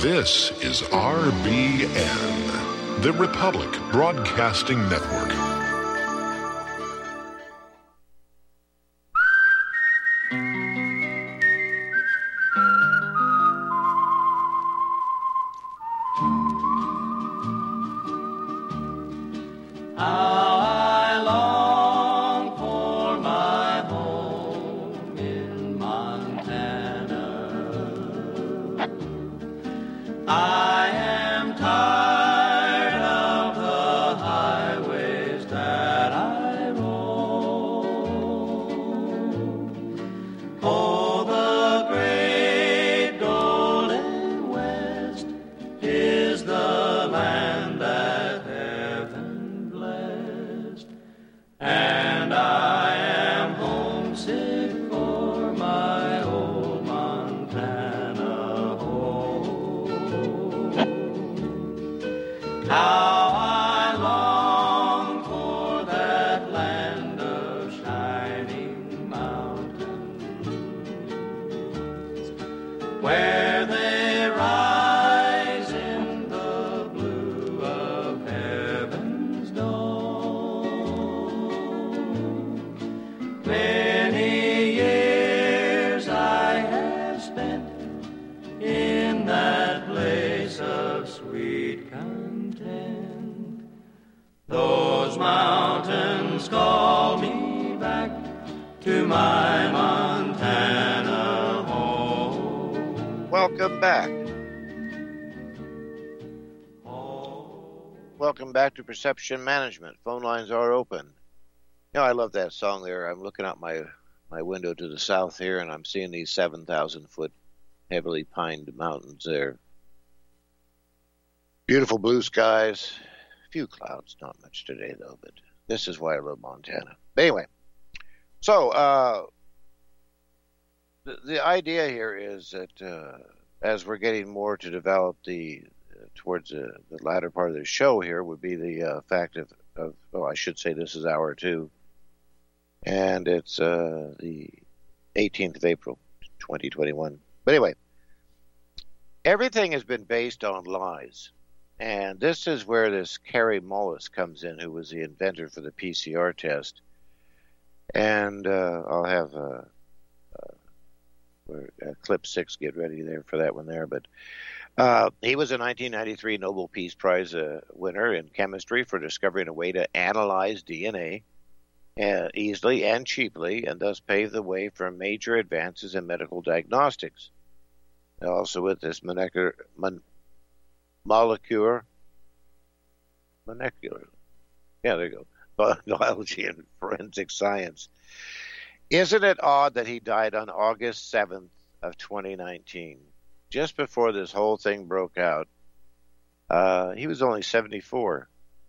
This is RBN, the Republic Broadcasting Network. Welcome back to Perception Management. Phone lines are open. You know, I love that song there. I'm looking out my window to the south here, and I'm seeing these 7,000-foot heavily pined mountains there. Beautiful blue skies. A few clouds, not much today, though, but this is why I love Montana. But anyway, so the idea here is that as we're getting more to develop towards the latter part of the show here would be the fact of I should say this is hour 2, and it's the 18th of April, 2021. But anyway, everything has been based on lies, and this is where this Kary Mullis comes in, who was the inventor for the PCR test. And I'll have clip 6, get ready there for that one there, but he was a 1993 Nobel Peace Prize winner in chemistry for discovering a way to analyze DNA easily and cheaply, and thus pave the way for major advances in medical diagnostics. Also with this molecular, yeah, there you go, biology and forensic science. Isn't it odd that he died on August 7th of 2019? Just before this whole thing broke out. He was only 74.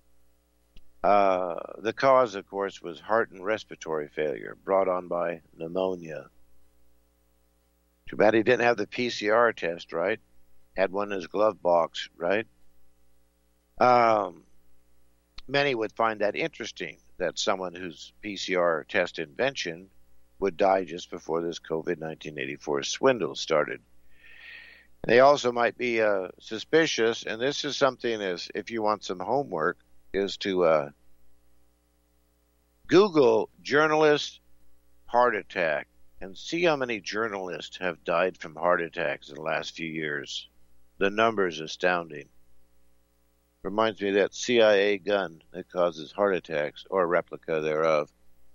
The cause, of course, was heart and respiratory failure brought on by pneumonia. Too bad he didn't have the PCR test, right? Had one in his glove box, right? Many would find that interesting, that someone whose PCR test invention would die just before this COVID-1984 swindle started. They also might be suspicious, and this is something as if you want some homework, is to Google journalist heart attack and see how many journalists have died from heart attacks in the last few years. The number is astounding. Reminds me of that CIA gun that causes heart attacks, or a replica thereof.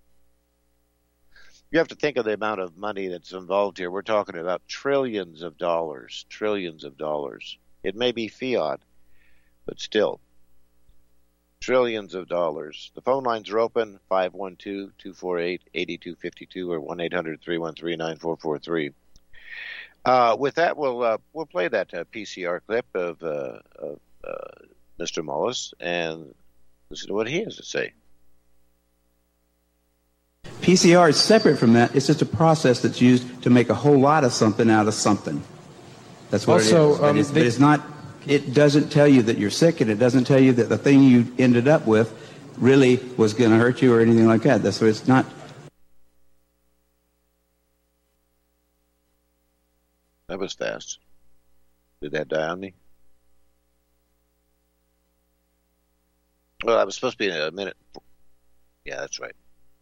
You have to think of the amount of money that's involved here. We're talking about trillions of dollars. It may be fiat, but still, trillions of dollars. The phone lines are open, 512-248-8252 or 1-800-313-9443. With that, we'll play that PCR clip of Mr. Mullis and listen to what he has to say. PCR is separate from that. It's just a process that's used to make a whole lot of something out of something. That's what it is. But it's not. It doesn't tell you that you're sick, and it doesn't tell you that the thing you ended up with really was going to hurt you or anything like that. That's what it's not. That was fast. Did that die on me? Well, that was supposed to be in a minute. Yeah, that's right.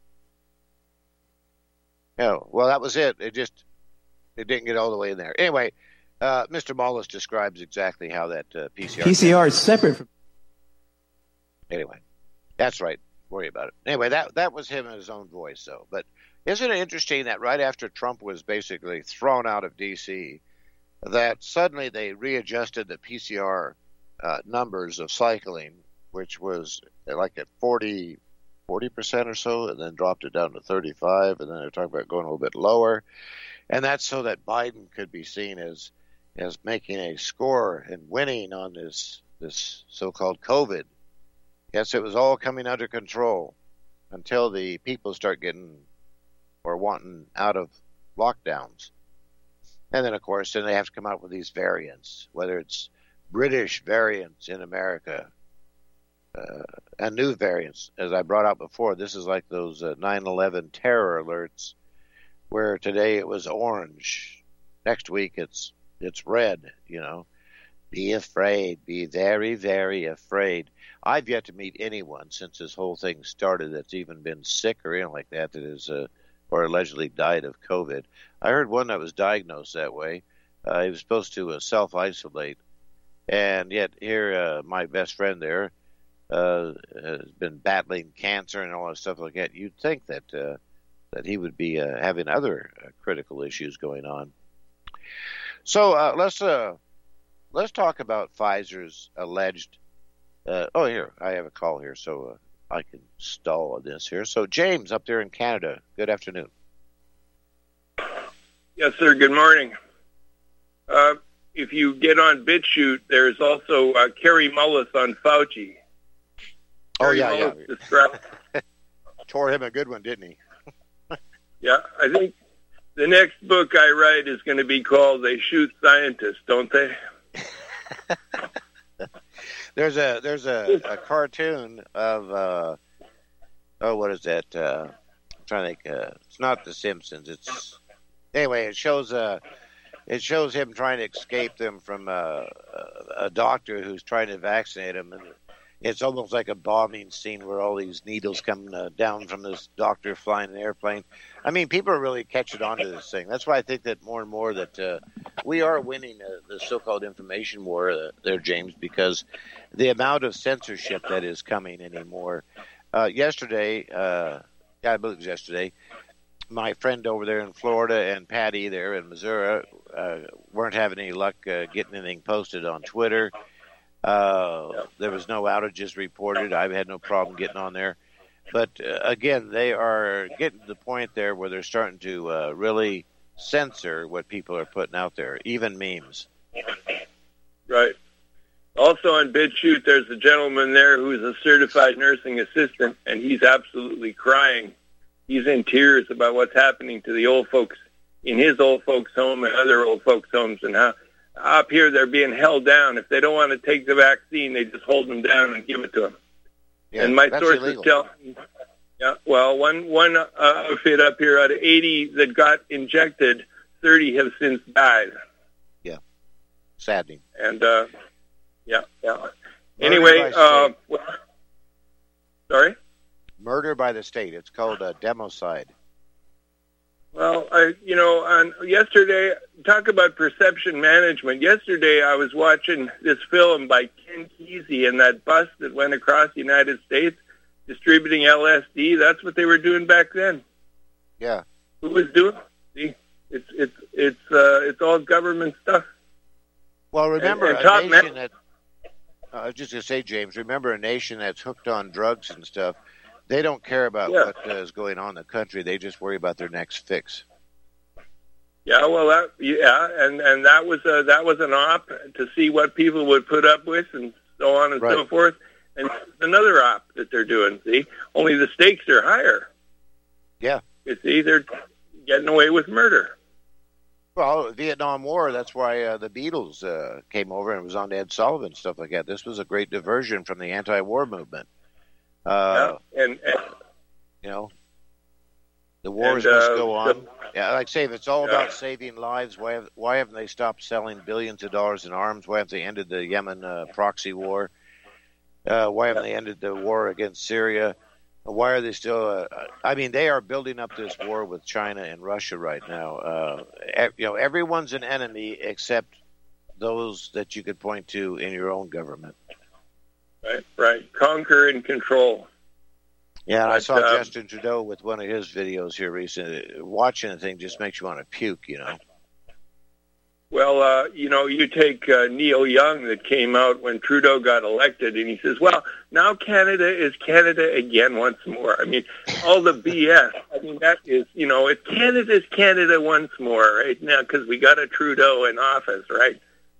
Yeah, well, that was it. It didn't get all the way in there. Anyway, Mr. Mullis describes exactly how that PCR is separate from. Anyway, that's right. Worry about it. Anyway, that was him in his own voice, though. But isn't it interesting that right after Trump was basically thrown out of D.C., that suddenly they readjusted the PCR numbers of cycling, which was like at 40% or so, and then dropped it down to 35, and then they're talking about going a little bit lower. And that's so that Biden could be seen as making a score and winning on this so-called COVID. Yes, it was all coming under control until the people start getting or wanting out of lockdowns. And then, of course, then they have to come out with these variants, whether it's British variants in America and new variants. As I brought out before, this is like those 9/11 terror alerts where today it was orange. Next week it's red, you know. Be afraid. Be very, very afraid. I've yet to meet anyone since this whole thing started that's even been sick or anything like that is or allegedly died of COVID. I heard one that was diagnosed that way. He was supposed to self-isolate. And yet here, my best friend there has been battling cancer and all that stuff like that. You'd think that he would be having other critical issues going on. So let's talk about Pfizer's alleged. Here I have a call here, so I can stall on this here. So James, up there in Canada, good afternoon. Yes, sir. Good morning. If you get on BitChute, there's also Kerry Mullis on Fauci. Kerry yeah. Tore him a good one, didn't he? Yeah, I think the next book I write is going to be called "They Shoot Scientists," don't they? There's a cartoon of what is that? I'm trying to think. It's not The Simpsons. It's anyway. It shows him trying to escape them from a doctor who's trying to vaccinate him, and it's almost like a bombing scene where all these needles come down from this doctor flying an airplane. I mean, people are really catching on to this thing. That's why I think that more and more that we are winning the so-called information war there, James, because the amount of censorship that is coming anymore. Yesterday, I believe it was yesterday, my friend over there in Florida and Patty there in Missouri weren't having any luck getting anything posted on Twitter. There was no outages reported. I've had no problem getting on there. But again, they are getting to the point there where they're starting to really censor what people are putting out there, even memes. Right. Also on BitChute, there's a gentleman there who's a certified nursing assistant, and he's absolutely crying. He's in tears about what's happening to the old folks in his old folks' home and other old folks' homes, and how up here they're being held down. If they don't want to take the vaccine, they just hold them down and give it to them. Yeah, and my sources tell, one outfit up here out of 80 that got injected, 30 have since died. Yeah, saddening. And anyway, sorry. Murder by the state. It's called a democide. Well, on yesterday, talk about perception management. Yesterday, I was watching this film by Ken Kesey and that bus that went across the United States distributing LSD. That's what they were doing back then. Yeah. Who was doing it? See, it's all government stuff. Well, remember a nation that. I was just going to say, James. Remember a nation that's hooked on drugs and stuff. They don't care about what is going on in the country. They just worry about their next fix. Yeah, well, and that was an op to see what people would put up with and so on and so forth. And another op that they're doing. See, only the stakes are higher. Yeah, you see, they're getting away with murder. Well, Vietnam War. That's why the Beatles came over and it was on Ed Sullivan and stuff like that. This was a great diversion from the anti-war movement. And you know, The wars must go on. Yeah, like I say, if it's all about saving lives, why haven't they stopped selling billions of dollars in arms? Why haven't they ended the Yemen proxy war? Why haven't they ended the war against Syria? Why are they still? They are building up this war with China and Russia right now. Everyone's an enemy except those that you could point to in your own government. Right. Conquer and control. Yeah, and I saw Justin Trudeau with one of his videos here recently. Watching the thing just makes you want to puke, Well, you take Neil Young that came out when Trudeau got elected, and he says, well, now Canada is Canada again once more. I mean, all the BS. I mean, that is, Canada's Canada once more right now because we got a Trudeau in office, right?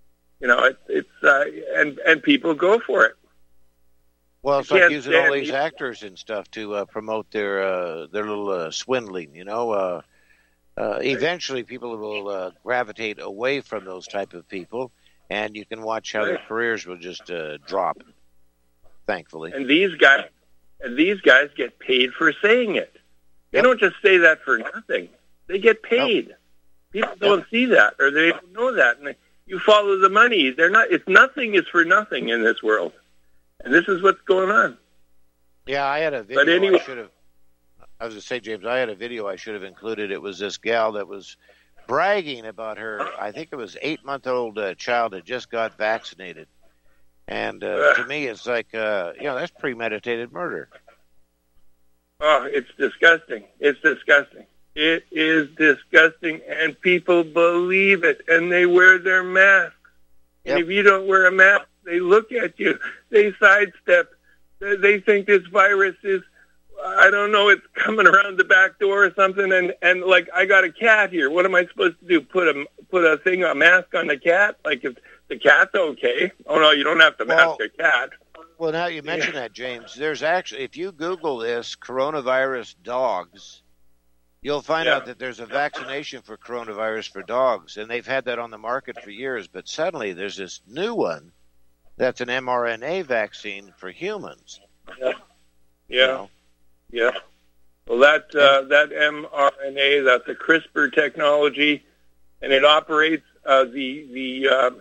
And people go for it. Well, it's like using all these actors and stuff to promote their little swindling, Eventually, people will gravitate away from those type of people, and you can watch how their careers will just drop, thankfully. And these guys get paid for saying it. They don't just say that for nothing. They get paid. Nope. People don't see that, or they don't know that. And you follow the money. Nothing is for nothing in this world. And this is what's going on. Yeah, I had a video. But anyway, I was going to say, James, I had a video I should have included. It was this gal that was bragging about her, I think it was 8-month-old child that just got vaccinated. And to me, it's like, that's premeditated murder. Oh, it's disgusting. It's disgusting. It is disgusting, and people believe it, and they wear their masks. Yep. And if you don't wear a mask, they look at you. They sidestep. They think this virus is, I don't know, it's coming around the back door or something. And like, I got a cat here. What am I supposed to do? Put a mask on the cat? Like, if the cat's okay. Oh, no, you don't have to mask a cat. Well, now you mention that, James. There's actually, if you Google this, coronavirus dogs, you'll find out that there's a vaccination for coronavirus for dogs. And they've had that on the market for years. But suddenly there's this new one that's an mRNA vaccine for humans. Yeah. Well, that mRNA, that's a CRISPR technology, and it operates the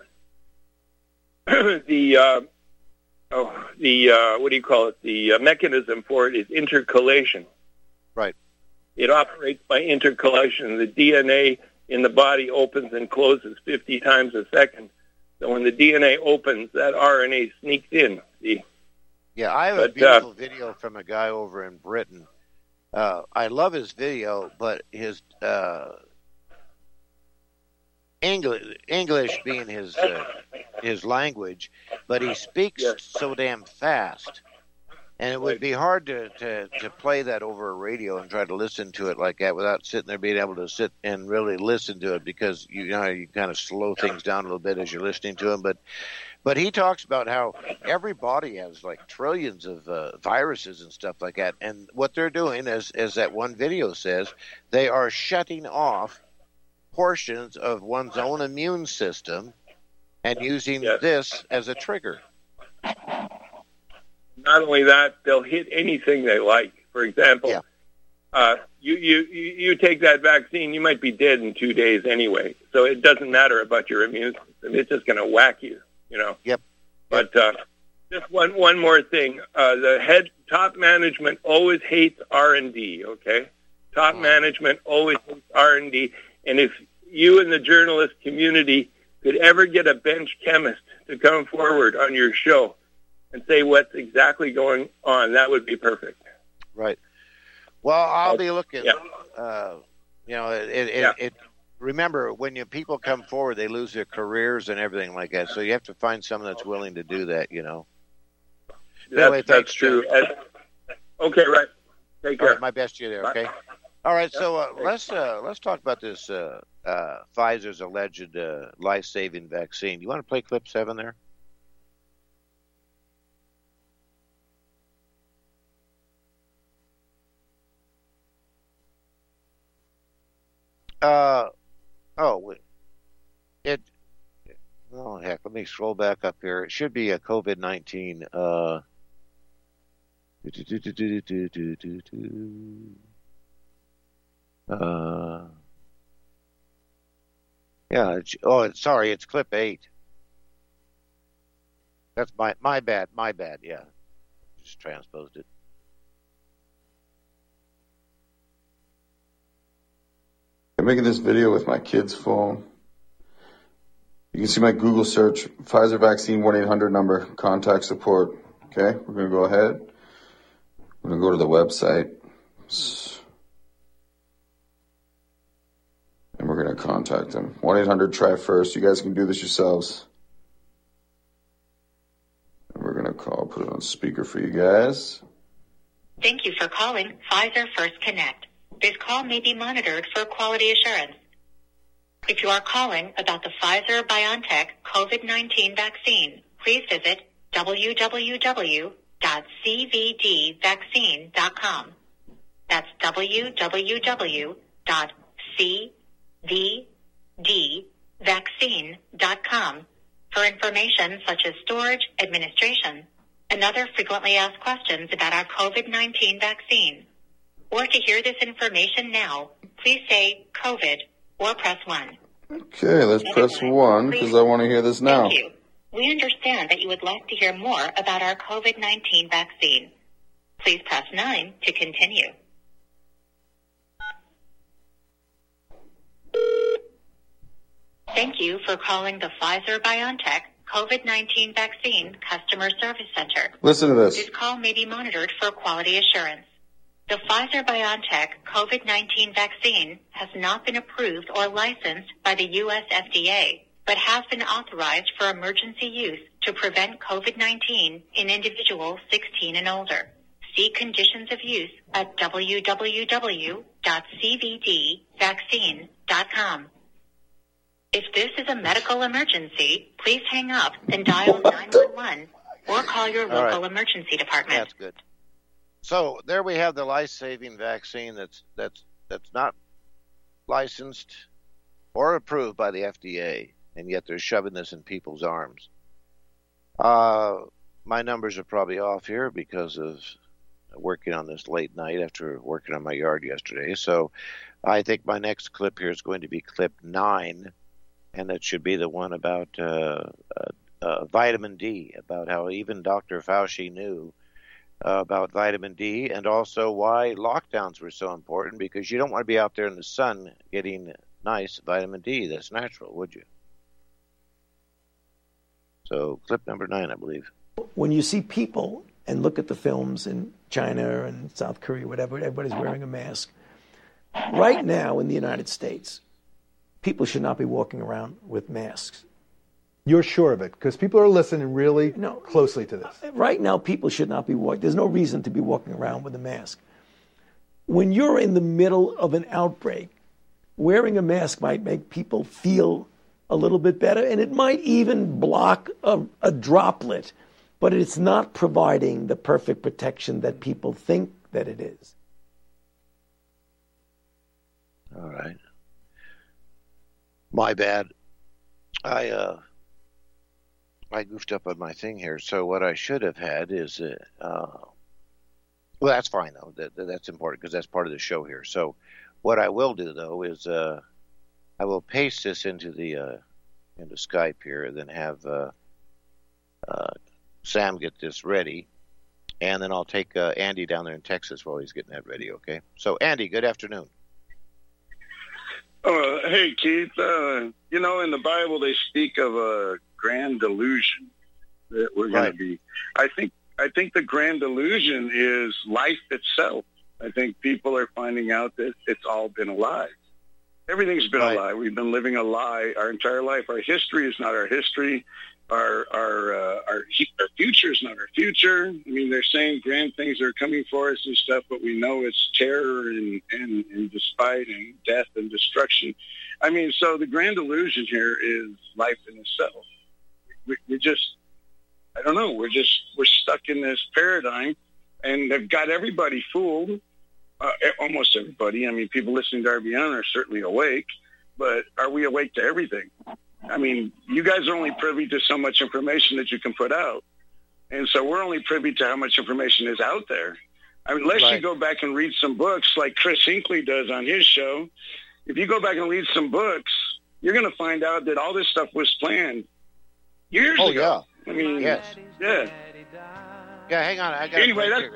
mechanism for it is intercalation. Right. It operates by intercalation. The DNA in the body opens and closes 50 times a second. So when the DNA opens, that RNA sneaks in. See? Yeah, I have a beautiful video from a guy over in Britain. I love his video, but his English being his language, but he speaks so damn fast. And it would be hard to play that over a radio and try to listen to it like that without sitting there being able to sit and really listen to it, because you kind of slow things down a little bit as you're listening to him. But he talks about how every body has like trillions of viruses and stuff like that. And what they're doing, as that one video says, they are shutting off portions of one's own immune system and using this as a trigger. Not only that, they'll hit anything they like. For example, you take that vaccine, you might be dead in 2 days anyway. So it doesn't matter about your immune system. It's just going to whack you, Yep. But just one more thing. The top management always hates R&D, okay? Top management always hates R&D. And if you and the journalist community could ever get a bench chemist to come forward on your show and say what's exactly going on, that would be perfect. Right. Well, I'll be looking. Remember, when people come forward, they lose their careers and everything like that. So you have to find someone that's willing to do that. That's true. Okay, right. Take care. Right, my best to you there. Okay. All right. So let's talk about this Pfizer's alleged life-saving vaccine. You want to play clip 7 there? Heck, let me scroll back up here. It should be a COVID-19. Yeah. Sorry. It's clip 8. That's my bad. My bad. Yeah. Just transposed it. I'm making this video with my kid's phone. You can see my Google search, Pfizer vaccine 1-800 number, contact support. Okay, we're going to go ahead. We're going to go to the website. And we're going to contact them. 1-800 try first. You guys can do this yourselves. And we're going to call, put it on speaker for you guys. Thank you for calling Pfizer First Connect. This call may be monitored for quality assurance. If you are calling about the Pfizer-BioNTech COVID-19 vaccine, please visit www.cvdvaccine.com. That's www.cvdvaccine.com for information such as storage, administration, and other frequently asked questions about our COVID-19 vaccine. Or to hear this information now, please say COVID or press 1. Okay, let's press 1 because I want to hear this now. Thank you. We understand that you would like to hear more about our COVID-19 vaccine. Please press 9 to continue. Thank you for calling the Pfizer-BioNTech COVID-19 Vaccine Customer Service Center. Listen to this. This call may be monitored for quality assurance. The Pfizer-BioNTech COVID-19 vaccine has not been approved or licensed by the U.S. FDA, but has been authorized for emergency use to prevent COVID-19 in individuals 16 and older. See conditions of use at www.cvdvaccine.com. If this is a medical emergency, please hang up and dial 911 or call your local emergency department. That's good. So there we have the life-saving vaccine that's not licensed or approved by the FDA, and yet they're shoving this in people's arms. My numbers are probably off here because of working on this late night after working on my yard yesterday. So I think my next clip here is going to be clip 9, and it should be the one about vitamin D, about how even Dr. Fauci knew about vitamin D, and also why lockdowns were so important, because you don't want to be out there in the sun getting nice vitamin D that's natural, would you? So clip number 9, I believe. When you see people and look at the films in China and South Korea, whatever, everybody's wearing a mask. Right now in the United States, people should not be walking around with masks. You're sure of it? Because people are listening really closely to this. Right now, people should not be walking. There's no reason to be walking around with a mask. When you're in the middle of an outbreak, wearing a mask might make people feel a little bit better, and it might even block a droplet, but it's not providing the perfect protection that people think that it is. All right. My bad. I goofed up on my thing here. So what I should have had is, well, that's fine though. That's important because that's part of the show here. So what I will do though is I will paste this into Skype here, and then have Sam get this ready, and then I'll take Andy down there in Texas while he's getting that ready. Okay. So Andy, good afternoon. Hey Keith, in the Bible they speak of a grand delusion that we're going to be. I think the grand delusion is life itself. I think people are finding out that it's all been a lie. Everything's been a lie. We've been living a lie our entire life. Our history is not our history. Our future is not our future. I mean, they're saying grand things are coming for us and stuff, but we know it's terror and despite and death and destruction. I mean, so the grand illusion here is life in itself. We just, I don't know, we're stuck in this paradigm, and they've got everybody fooled, almost everybody. I mean, people listening to RBN are certainly awake, but are we awake to everything? I mean, you guys are only privy to so much information that you can put out. And so we're only privy to how much information is out there. I mean, unless you go back and read some books like Chris Hinckley does on his show. If you go back and read some books, you're going to find out that all this stuff was planned years ago. Yeah. I mean, yes. Yeah. Yeah, hang on. I got anyway, that's...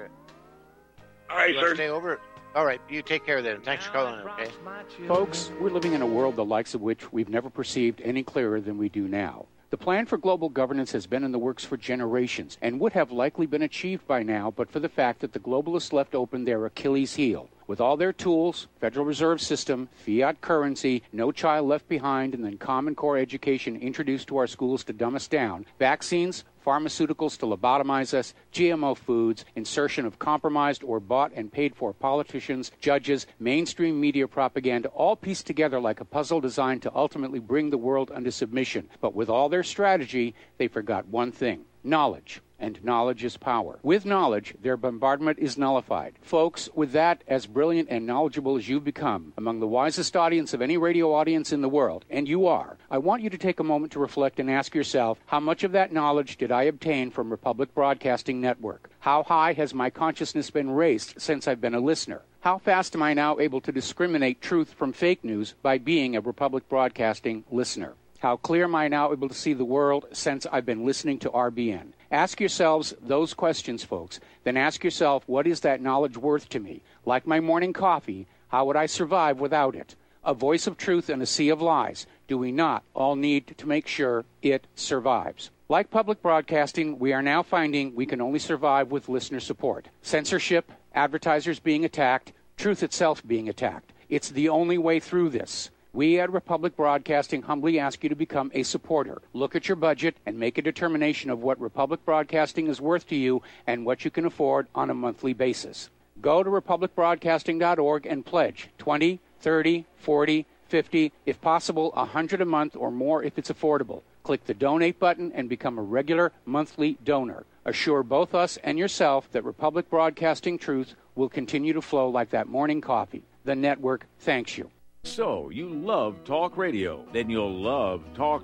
All right, sir. Stay over. All right, you take care then. Thanks for calling in, okay? Folks, we're living in a world the likes of which we've never perceived any clearer than we do now. The plan for global governance has been in the works for generations and would have likely been achieved by now but for the fact that the globalists left open their Achilles heel. With all their tools, Federal Reserve System, fiat currency, no child left behind, and then Common Core education introduced to our schools to dumb us down, vaccines, pharmaceuticals to lobotomize us, GMO foods, insertion of compromised or bought and paid for politicians, judges, mainstream media propaganda, all pieced together like a puzzle designed to ultimately bring the world under submission. But with all their strategy, they forgot one thing: knowledge. And knowledge is power. With knowledge, their bombardment is nullified. Folks, with that, as brilliant and knowledgeable as you've become, among the wisest audience of any radio audience in the world, and you are, I want you to take a moment to reflect and ask yourself, how much of that knowledge did I obtain from Republic Broadcasting Network? How high has my consciousness been raised since I've been a listener? How fast am I now able to discriminate truth from fake news by being a Republic Broadcasting listener? How clear am I now able to see the world since I've been listening to RBN? Ask yourselves those questions, folks. Then ask yourself, what is that knowledge worth to me? Like my morning coffee, how would I survive without it? A voice of truth in a sea of lies. Do we not all need to make sure it survives? Like public broadcasting, we are now finding we can only survive with listener support. Censorship, advertisers being attacked, truth itself being attacked. It's the only way through this. We at Republic Broadcasting humbly ask you to become a supporter. Look at your budget and make a determination of what Republic Broadcasting is worth to you and what you can afford on a monthly basis. Go to republicbroadcasting.org and pledge $20, $30, $40, $50, if possible, $100 a month or more if it's affordable. Click the donate button and become a regular monthly donor. Assure both us and yourself that Republic Broadcasting truth will continue to flow like that morning coffee. The network thanks you. So, you love talk radio? Then you'll love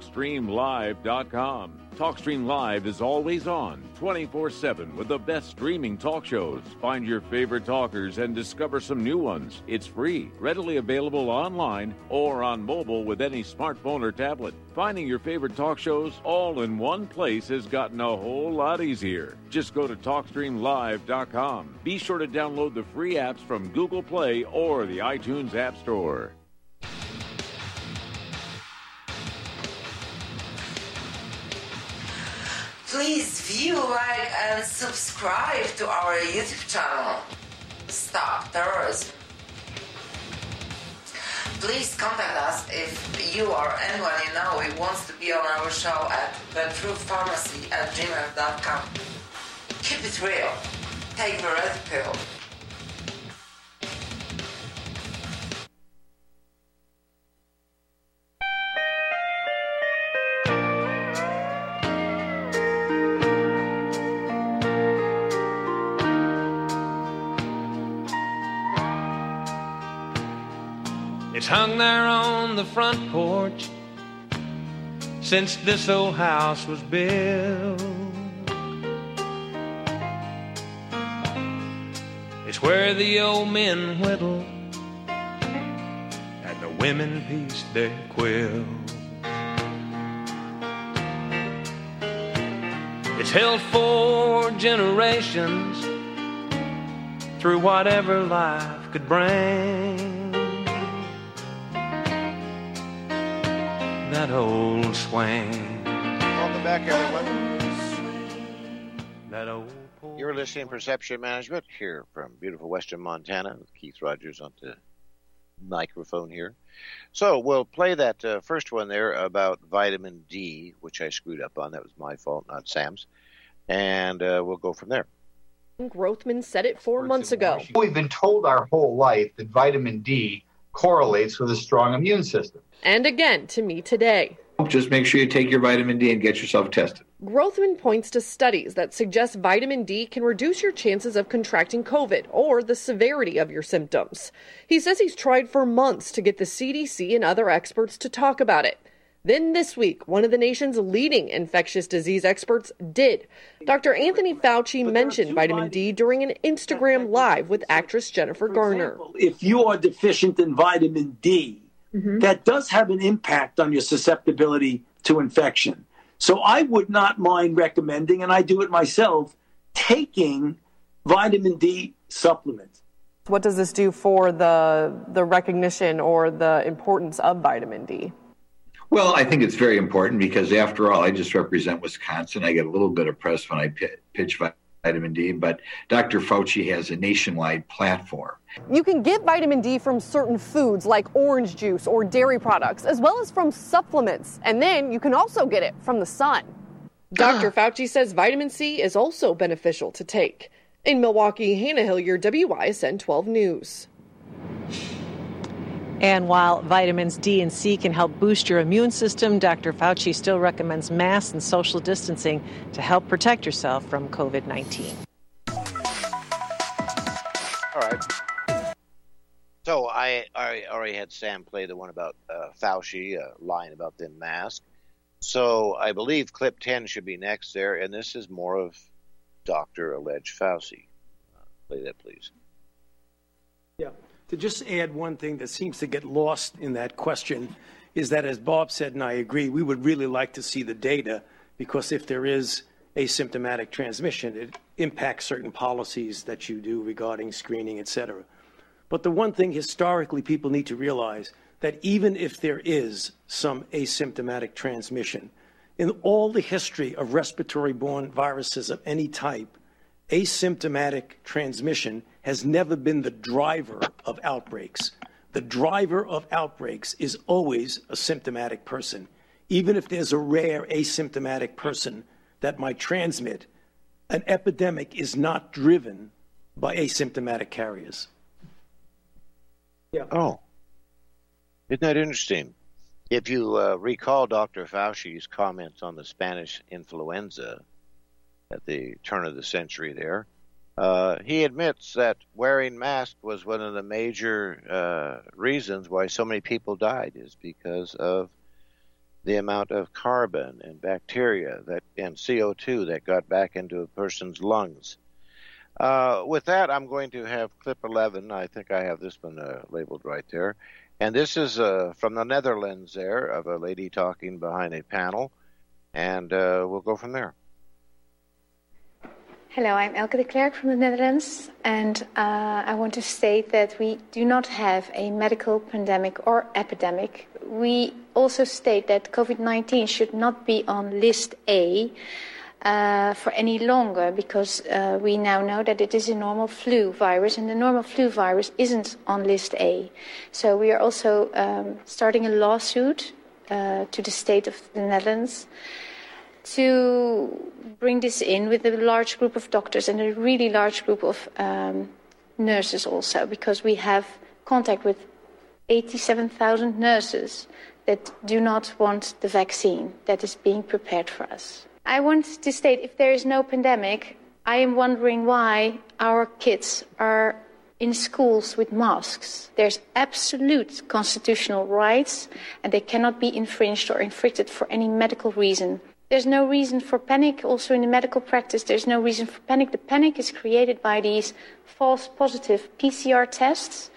TalkStreamLive.com. TalkStream Live is always on, 24/7, with the best streaming talk shows. Find your favorite talkers and discover some new ones. It's free, readily available online or on mobile with any smartphone or tablet. Finding your favorite talk shows all in one place has gotten a whole lot easier. Just go to TalkStreamLive.com. Be sure to download the free apps from Google Play or the iTunes App Store. Please view, like, and subscribe to our YouTube channel. Stop Terrorism. Please contact us if you or anyone you know who wants to be on our show at thetruthpharmacy@gmail.com. Keep it real. Take the red pill. It's hung there on the front porch since this old house was built. It's where the old men whittled and the women pieced their quilt. It's held for generations through whatever life could bring. That old swing. Welcome back, everyone. That old. You're listening to Perception Management here from beautiful Western Montana. Keith Rogers on the microphone here. So we'll play that first one there about vitamin D, which I screwed up on. That was my fault, not Sam's. And we'll go from there. Grothman said it 4 months ago. We've been told our whole life that vitamin D correlates with a strong immune system. And again to me today. Just make sure you take your vitamin D and get yourself tested. Grothman points to studies that suggest vitamin D can reduce your chances of contracting COVID or the severity of your symptoms. He says he's tried for months to get the CDC and other experts to talk about it. Then this week, one of the nation's leading infectious disease experts did. Dr. Anthony Fauci mentioned vitamin D during an Instagram Live with actress Jennifer Garner. If you are deficient in vitamin D, that does have an impact on your susceptibility to infection. So I would not mind recommending, and I do it myself, taking vitamin D supplements. What does this do for the recognition or the importance of vitamin D? Well, I think it's very important because, after all, I just represent Wisconsin. I get a little bit of press when I pitch vitamin D, but Dr. Fauci has a nationwide platform. You can get vitamin D from certain foods like orange juice or dairy products, as well as from supplements. And then you can also get it from the sun. Dr. Fauci says vitamin C is also beneficial to take. In Milwaukee, Hannah Hilliard, WYSN 12 News. And while vitamins D and C can help boost your immune system, Dr. Fauci still recommends masks and social distancing to help protect yourself from COVID-19. All right. So I already had Sam play the one about Fauci lying about the mask. So I believe clip 10 should be next there, and this is more of Dr. Alleged Fauci. Play that, please. Yeah. To just add one thing that seems to get lost in that question is that, as Bob said, and I agree, we would really like to see the data, because if there is asymptomatic transmission, it impacts certain policies that you do regarding screening, et cetera. But the one thing historically people need to realize, that even if there is some asymptomatic transmission, in all the history of respiratory-borne viruses of any type, asymptomatic transmission has never been the driver of outbreaks. The driver of outbreaks is always a symptomatic person. Even if there's a rare asymptomatic person that might transmit, an epidemic is not driven by asymptomatic carriers. Yeah. Oh, isn't that interesting? If you recall Dr. Fauci's comments on the Spanish influenza at the turn of the century there, he admits that wearing masks was one of the major reasons why so many people died, is because of the amount of carbon and bacteria and CO2 that got back into a person's lungs. With that, I'm going to have clip 11. I think I have this one labeled right there. And this is from the Netherlands there, of a lady talking behind a panel. And we'll go from there. Hello, I'm Elke de Klerk from the Netherlands. And I want to state that we do not have a medical pandemic or epidemic. We also state that COVID-19 should not be on list A for any longer, because we now know that it is a normal flu virus, and the normal flu virus isn't on list A. So we are also starting a lawsuit to the state of the Netherlands to bring this in with a large group of doctors and a really large group of nurses also, because we have contact with 87,000 nurses that do not want the vaccine that is being prepared for us. I want to state, if there is no pandemic, I am wondering why our kids are in schools with masks. There's absolute constitutional rights, and they cannot be infringed or infringed for any medical reason. There's no reason for panic. Also in the medical practice, there's no reason for panic. The panic is created by these false positive PCR tests.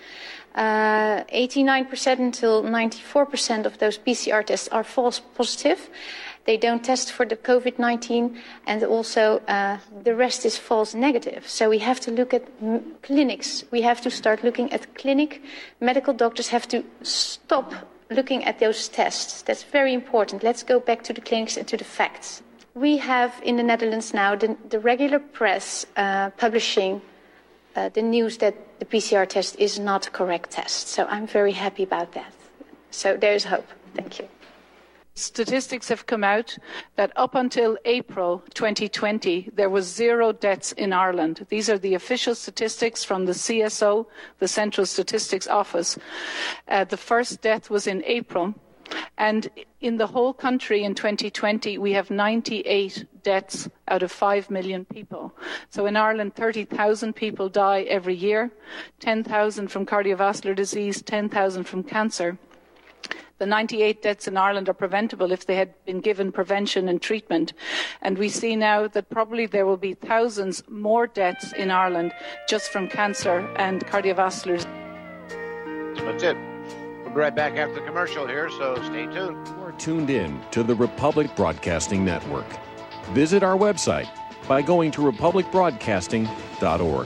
89% until 94% of those PCR tests are false positive. They don't test for the COVID-19, and also the rest is false negative. So we have to look at clinics. We have to start looking at clinic. Medical doctors have to stop looking at those tests. That's very important. Let's go back to the clinics and to the facts. We have in the Netherlands now the regular press publishing the news that the PCR test is not a correct test. So I'm very happy about that. So there's hope. Thank you. Statistics have come out that up until April 2020, there was 0 deaths in Ireland. These are the official statistics from the CSO, the Central Statistics Office. The first death was in April. And in the whole country in 2020, we have 98 deaths out of 5 million people. So in Ireland, 30,000 people die every year, 10,000 from cardiovascular disease, 10,000 from cancer. The 98 deaths in Ireland are preventable if they had been given prevention and treatment. And we see now that probably there will be thousands more deaths in Ireland just from cancer and cardiovascular. That's it. We'll be right back after the commercial here, so stay tuned. You are tuned in to the Republic Broadcasting Network. Visit our website by going to republicbroadcasting.org.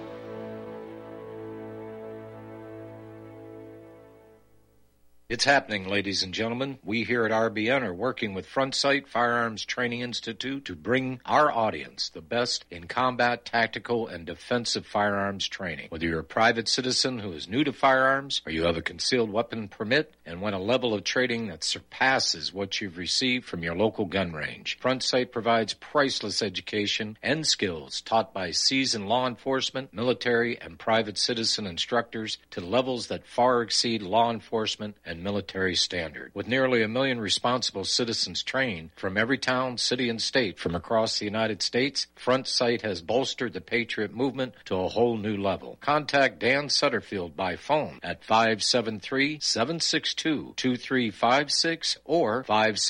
It's happening, ladies and gentlemen. We here at RBN are working with Front Sight Firearms Training Institute to bring our audience the best in combat, tactical, and defensive firearms training. Whether you're a private citizen who is new to firearms or you have a concealed weapon permit and want a level of training that surpasses what you've received from your local gun range, Front Sight provides priceless education and skills taught by seasoned law enforcement, military, and private citizen instructors to levels that far exceed law enforcement and military standard. With nearly 1 million responsible citizens trained from every town, city, and state from across the United States, Front Sight has bolstered the Patriot movement to a whole new level. Contact Dan Sutterfield by phone at 573-762-2356 or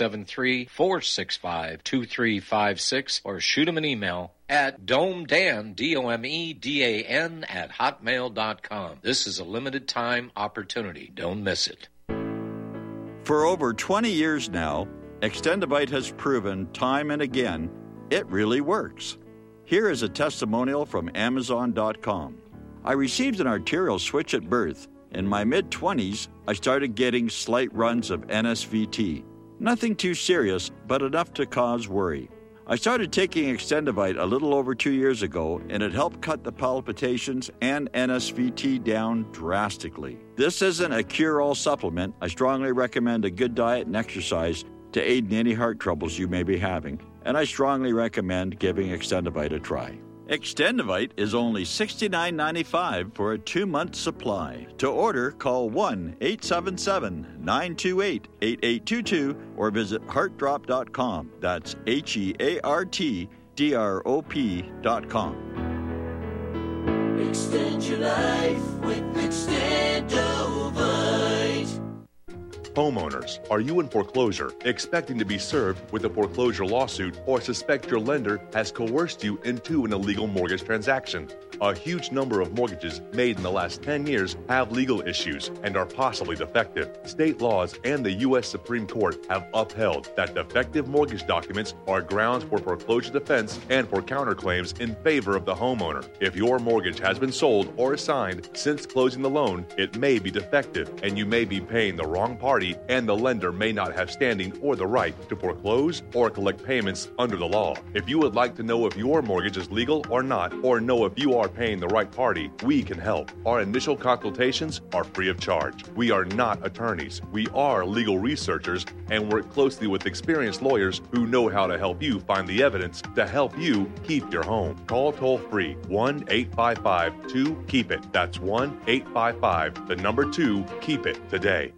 573-465-2356 or shoot him an email at domedan, DOMEDAN, at hotmail.com. This is a limited time opportunity. Don't miss it. For over 20 years now, Extendivite has proven time and again it really works. Here is a testimonial from Amazon.com. I received an arterial switch at birth. In my mid-20s, I started getting slight runs of NSVT. Nothing too serious, but enough to cause worry. I started taking Extendivite a little over 2 years ago, and it helped cut the palpitations and NSVT down drastically. This isn't a cure-all supplement. I strongly recommend a good diet and exercise to aid in any heart troubles you may be having, and I strongly recommend giving Extendivite a try. Extendivite is only $69.95 for a 2-month supply. To order, call 1-877-928-8822 or visit heartdrop.com. That's HEARTDROP.com. Extend your life with Extendovite. Homeowners, are you in foreclosure, expecting to be served with a foreclosure lawsuit, or suspect your lender has coerced you into an illegal mortgage transaction? A huge number of mortgages made in the last 10 years have legal issues and are possibly defective. State laws and the U.S. Supreme Court have upheld that defective mortgage documents are grounds for foreclosure defense and for counterclaims in favor of the homeowner. If your mortgage has been sold or assigned since closing the loan, it may be defective and you may be paying the wrong party, and the lender may not have standing or the right to foreclose or collect payments under the law. If you would like to know if your mortgage is legal or not, or know if you are paying the right party, we can help. Our initial consultations are free of charge. We are not attorneys. We are legal researchers and work closely with experienced lawyers who know how to help you find the evidence to help you keep your home. Call toll-free 1-855-2-KEEP-IT. That's 1-855-2-KEEP-IT today.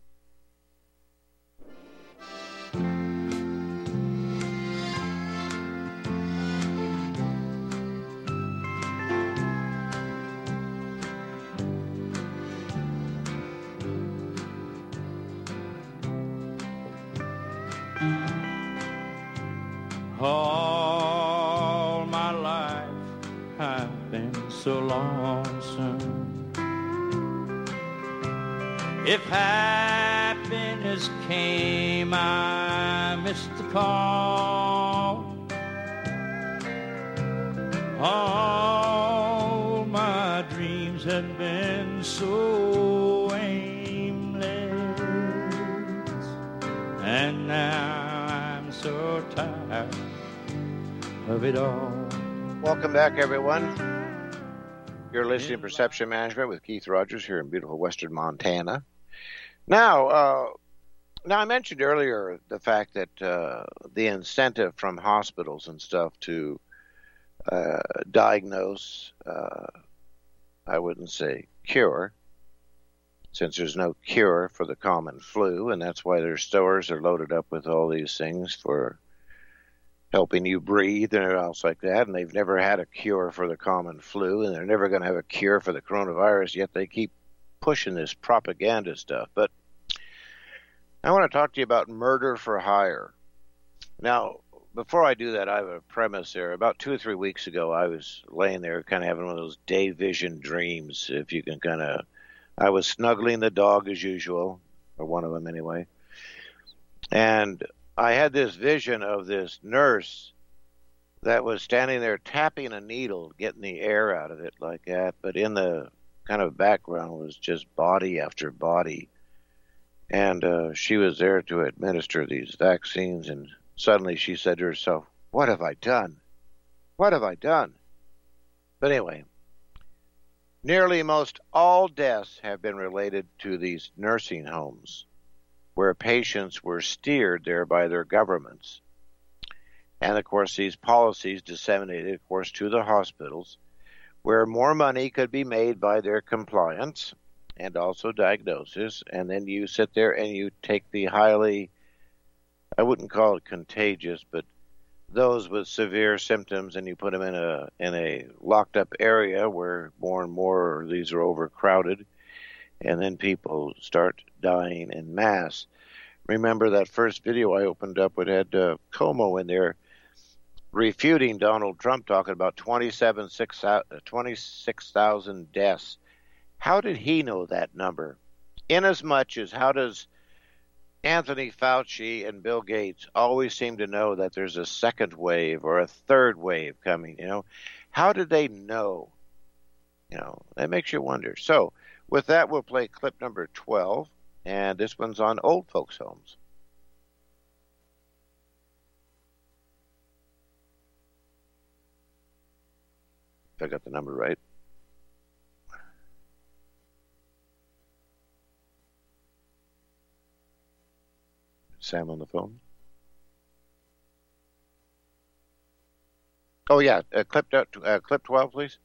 All my life I've been so lonesome. If happiness came, I missed the call. All my dreams had been so aimless, and now I'm so tired of it all. Welcome back, everyone. You're listening to Perception Management with Keith Rogers here in beautiful western Montana. Now I mentioned earlier the fact that the incentive from hospitals and stuff to diagnose, I wouldn't say cure, since there's no cure for the common flu, and that's why their stores are loaded up with all these things for helping you breathe and else like that, and they've never had a cure for the common flu, and they're never going to have a cure for the coronavirus, yet they keep pushing this propaganda stuff. But I want to talk to you about murder for hire. Now, before I do that, I have a premise there. About 2 or 3 weeks ago, I was laying there kind of having one of those day vision dreams, if you can kind of... I was snuggling the dog as usual, or one of them anyway. And I had this vision of this nurse that was standing there tapping a needle, getting the air out of it like that. But in the kind of background was just body after body. And she was there to administer these vaccines. And suddenly she said to herself, "What have I done? What have I done?" But anyway, nearly most all deaths have been related to these nursing homes, where patients were steered there by their governments. And, of course, these policies disseminated, of course, to the hospitals, where more money could be made by their compliance and also diagnosis. And then you sit there and you take the highly, I wouldn't call it contagious, but those with severe symptoms, and you put them in a locked up area where more and more of these are overcrowded, and then people start dying en masse. Remember that first video I opened up with had Como in there refuting Donald Trump, talking about 26,000 deaths. How did he know that number? Inasmuch as how does Anthony Fauci and Bill Gates always seem to know that there's a second wave or a third wave coming, How did they know? That makes you wonder. So, with that, we'll play clip number 12, and this one's on old folks' homes. If I got the number right. Sam on the phone? Oh, yeah. Clip 12, please.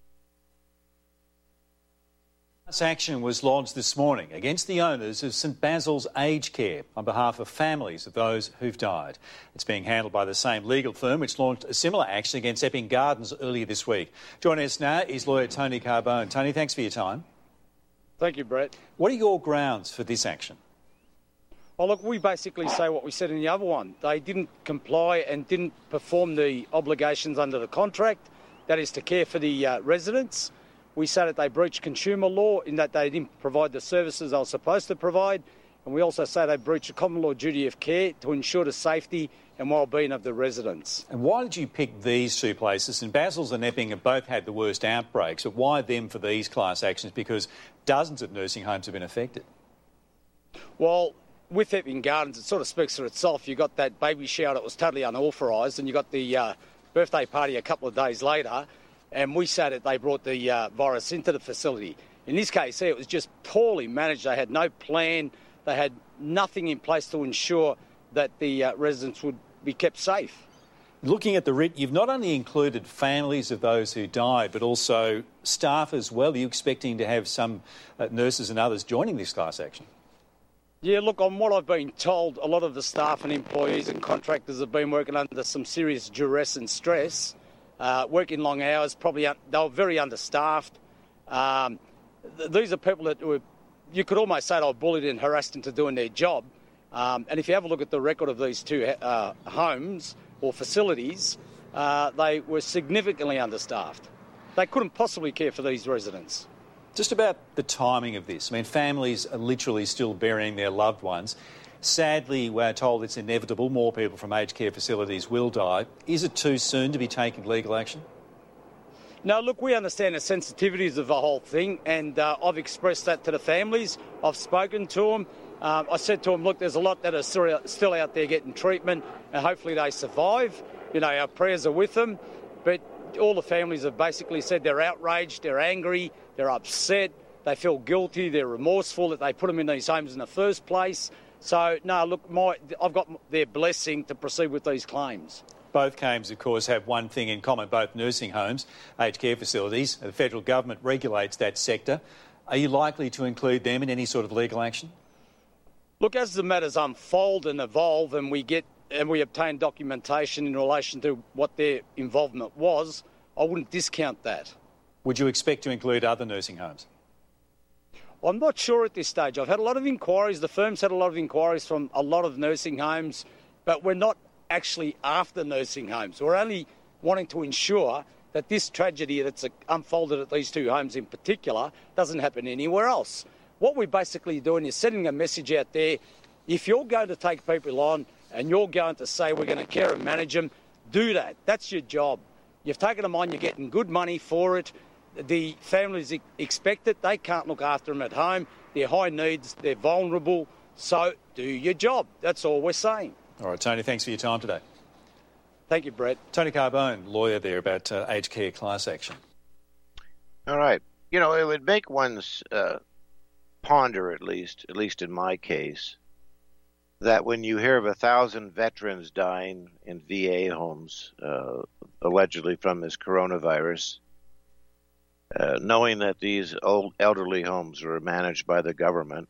Class action was lodged this morning against the owners of St Basil's Aged Care on behalf of families of those who've died. It's being handled by the same legal firm which launched a similar action against Epping Gardens earlier this week. Joining us now is lawyer Tony Carbone. Tony, thanks for your time. Thank you, Brett. What are your grounds for this action? Well, look, we basically say what we said in the other one. They didn't comply and didn't perform the obligations under the contract, that is to care for the residents. We say that they breached consumer law in that they didn't provide the services they were supposed to provide. And we also say they breached the common law duty of care to ensure the safety and well-being of the residents. And why did you pick these two places? St Basil's and Epping have both had the worst outbreaks. But why them for these class actions? Because dozens of nursing homes have been affected. Well, with Epping Gardens, it sort of speaks for itself. You got that baby shower that was totally unauthorised, and you got the birthday party a couple of days later. And we say that they brought the virus into the facility. In this case, it was just poorly managed. They had no plan. They had nothing in place to ensure that the residents would be kept safe. Looking at the writ, you've not only included families of those who died, but also staff as well. Are you expecting to have some nurses and others joining this class action? Yeah, look, on what I've been told, a lot of the staff and employees and contractors have been working under some serious duress and stress. Working long hours, they were very understaffed. These are people that you could almost say they were bullied and harassed into doing their job. And if you have a look at the record of these two homes or facilities, they were significantly understaffed. They couldn't possibly care for these residents. Just about the timing of this. I mean, families are literally still burying their loved ones. Sadly, we're told it's inevitable. More people from aged care facilities will die. Is it too soon to be taking legal action? No, look, we understand the sensitivities of the whole thing, and I've expressed that to the families. I've spoken to them. I said to them, look, there's a lot that are still out there getting treatment, and hopefully they survive. Our prayers are with them. But all the families have basically said they're outraged, they're angry, they're upset, they feel guilty, they're remorseful that they put them in these homes in the first place. So, no, look, I've got their blessing to proceed with these claims. Both claims, of course, have one thing in common, both nursing homes, aged care facilities. The federal government regulates that sector. Are you likely to include them in any sort of legal action? Look, as the matters unfold and evolve and we obtain documentation in relation to what their involvement was, I wouldn't discount that. Would you expect to include other nursing homes? I'm not sure at this stage. I've had a lot of inquiries. The firm's had a lot of inquiries from a lot of nursing homes, but we're not actually after nursing homes. We're only wanting to ensure that this tragedy that's unfolded at these two homes in particular doesn't happen anywhere else. What we're basically doing is sending a message out there. If you're going to take people on and you're going to say we're going to care and manage them, do that. That's your job. You've taken them on, you're getting good money for it. The families expect it. They can't look after them at home. They're high needs. They're vulnerable. So do your job. That's all we're saying. All right, Tony, thanks for your time today. Thank you, Brett. Tony Carbone, lawyer there about aged care class action. All right. You know, it would make one ponder, at least in my case, that when you hear of 1,000 veterans dying in VA homes, allegedly from this coronavirus, knowing that these old elderly homes were managed by the government,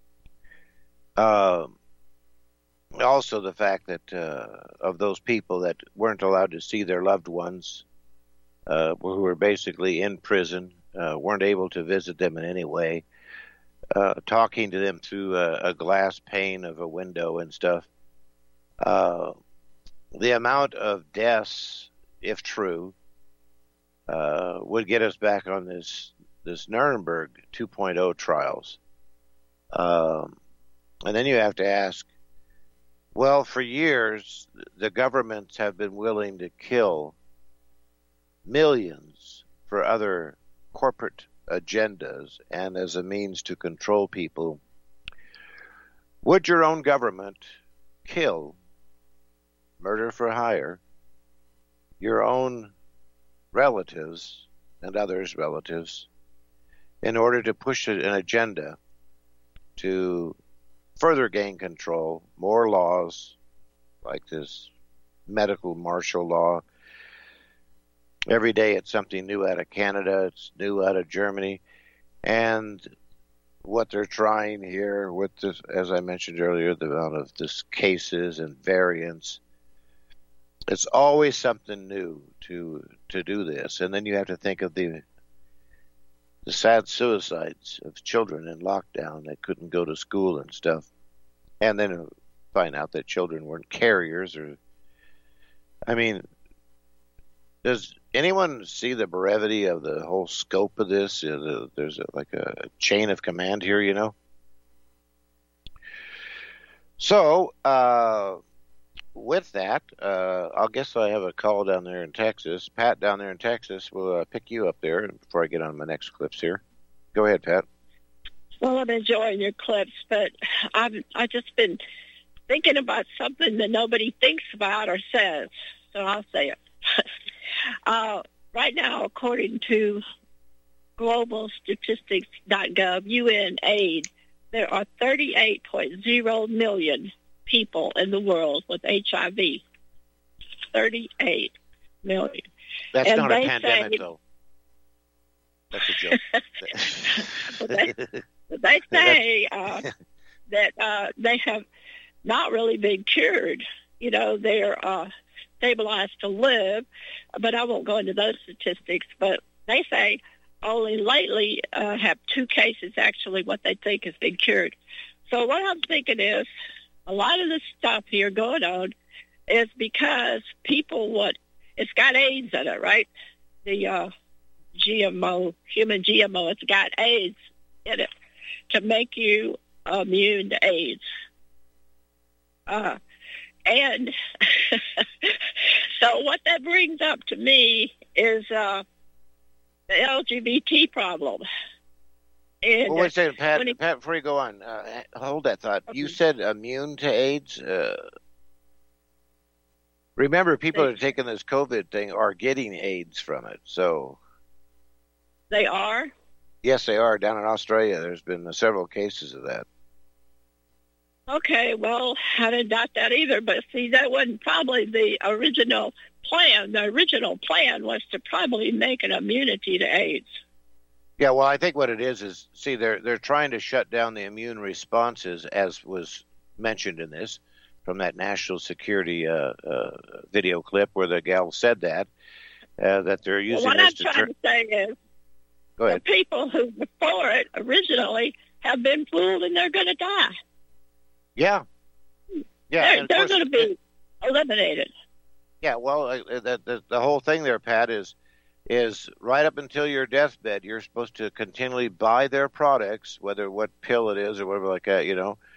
also the fact that of those people that weren't allowed to see their loved ones, who were basically in prison, weren't able to visit them in any way, talking to them through a glass pane of a window and stuff. The amount of deaths, if true, would get us back on this Nuremberg 2.0 trials. And then you have to ask, well, for years, the governments have been willing to kill millions for other corporate agendas and as a means to control people. Would your own government kill, murder for hire, your own relatives and others' relatives in order to push an agenda to further gain control, more laws like this medical martial law? Every day it's something new out of Canada, it's new out of Germany, and what they're trying here with this, as I mentioned earlier, the amount of this cases and variants, it's always something new to do this. And then you have to think of the sad suicides of children in lockdown that couldn't go to school and stuff, and then find out that children weren't carriers. Or, I mean, does anyone see the brevity of the whole scope of this? There's like a chain of command here, you know? So, with that, I guess I have a call down there in Texas. Pat down there in Texas will pick you up there before I get on my next clips here. Go ahead, Pat. Well, I'm enjoying your clips, but I've just been thinking about something that nobody thinks about or says, so I'll say it. Right now, according to globalstatistics.gov, UNAIDS, there are 38.0 million people in the world with HIV. 38 million. That's not a pandemic, though. That's a joke. They say that they have not really been cured. You know, they're stabilized to live, but I won't go into those statistics. But they say only lately have 2 cases actually what they think has been cured. So what I'm thinking is a lot of this stuff here going on is because people it's got AIDS in it, right? The GMO, human GMO, it's got AIDS in it to make you immune to AIDS. And so what that brings up to me is the LGBT problem. And wait a second, Pat, before you go on, hold that thought. Okay. You said immune to AIDS? Remember, people that are taking this COVID thing are getting AIDS from it, so... They are? Yes, they are. Down in Australia, there's been several cases of that. Okay, well, I didn't doubt that either, but see, that wasn't probably the original plan. The original plan was to probably make an immunity to AIDS. Yeah, well, I think what it is see, they're trying to shut down the immune responses, as was mentioned in this, from that national security video clip where the gal said that they're using what this I'm trying to say is Go ahead. The people who were for it originally have been fooled, and they're going to die. Yeah. Yeah. They're going to be eliminated. Yeah, well, the whole thing there, Pat, is right up until your deathbed, you're supposed to continually buy their products, whether what pill it is or whatever like that,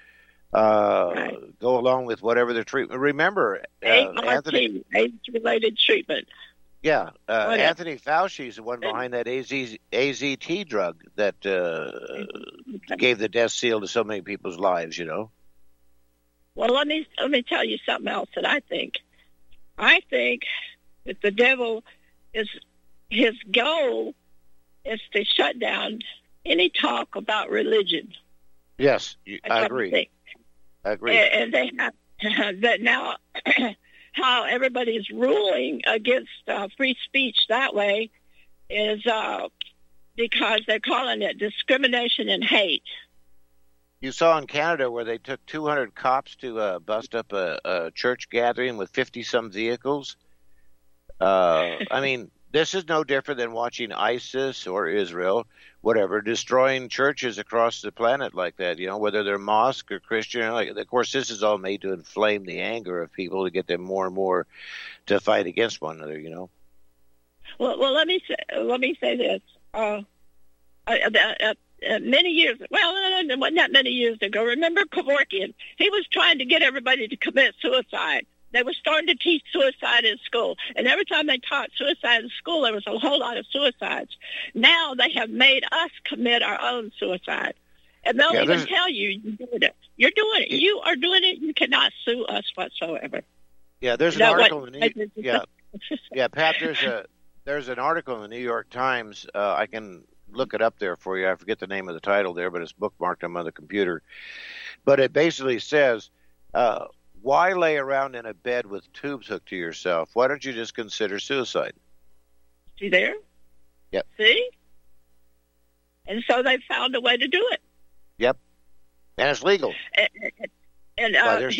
go along with whatever their treatment. Remember, Anthony, AIDS-related treatment. Yeah, Anthony Fauci is the one behind that AZT drug that gave the death seal to so many people's lives. Well, let me tell you something else that I think. I think that the devil his goal is to shut down any talk about religion. Yes, I agree. I agree. And they have that now. How everybody's ruling against free speech that way is because they're calling it discrimination and hate. You saw in Canada where they took 200 cops to bust up a church gathering with 50-some vehicles. I mean, this is no different than watching ISIS or Israel, whatever, destroying churches across the planet like that, whether they're mosque or Christian. Of course, this is all made to inflame the anger of people to get them more and more to fight against one another, Well, let me say this. Many years, not many years ago, remember Kevorkian? He was trying to get everybody to commit suicide. They were starting to teach suicide in school. And every time they taught suicide in school, there was a whole lot of suicides. Now they have made us commit our own suicide. And they'll even tell you, you're doing it. You're doing it. You are doing it. You cannot sue us whatsoever. Yeah, there's an article in Pat, there's an article in the New York Times. I can look it up there for you. I forget the name of the title there, but it's bookmarked on the computer. But it basically says, why lay around in a bed with tubes hooked to yourself? Why don't you just consider suicide? See there? Yep. See? And so they found a way to do it. Yep. And it's legal. And